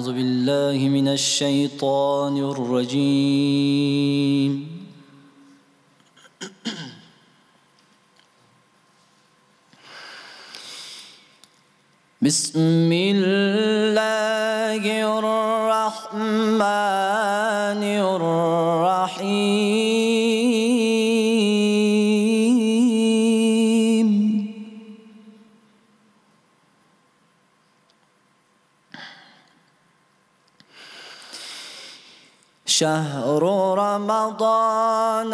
أعوذ بالله من الشيطان الرجيم. بسم الله الرحمن الرحيم. شهر رمضان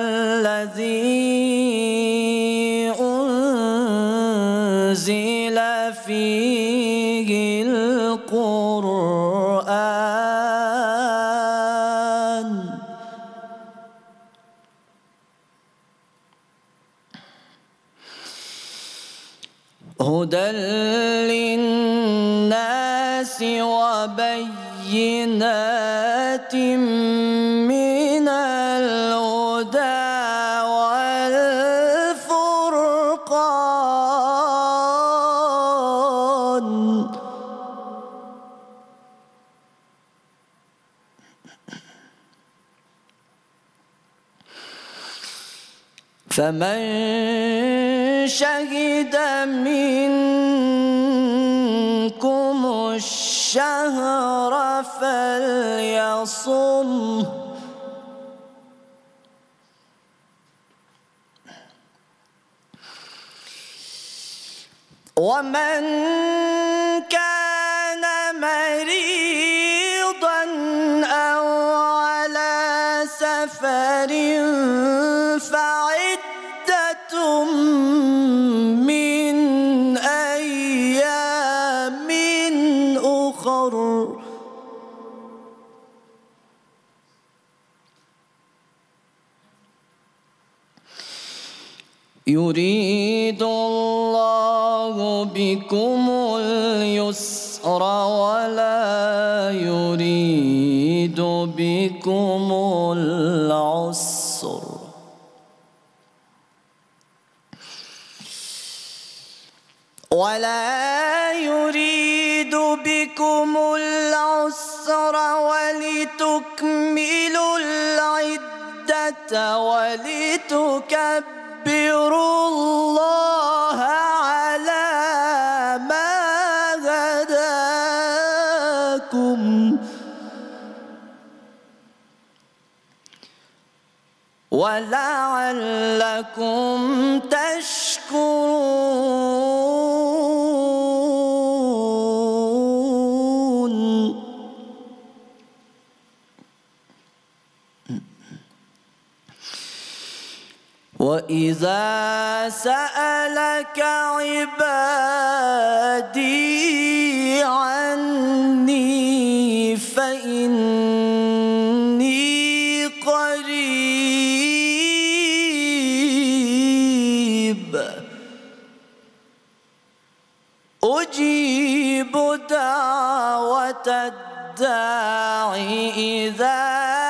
الذي أنزل فيه القرآن هدى للناس وبينات من الهدى والفرقان فمن شهد منكم الشهر فليصمه ومن كان مريضا أو على سفر فعدة من أيام أخر يريد الله بكم اليسر ولا يريد بكم العسر ولتكملوا العدة ولتكبروا الله على ما هداكم ولعلكم تشكرون. وإذا سألك عبادي عني فإني قريب أجيب دعوة الداعي إذا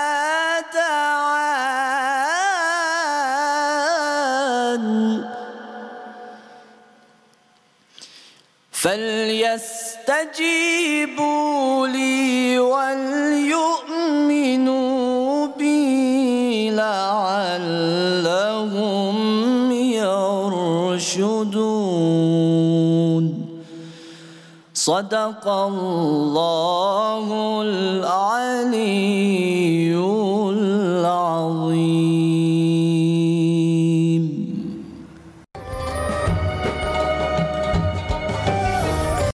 فليستجيبوا لي وليؤمنوا بي لعلهم يرشدون. صدق الله العلي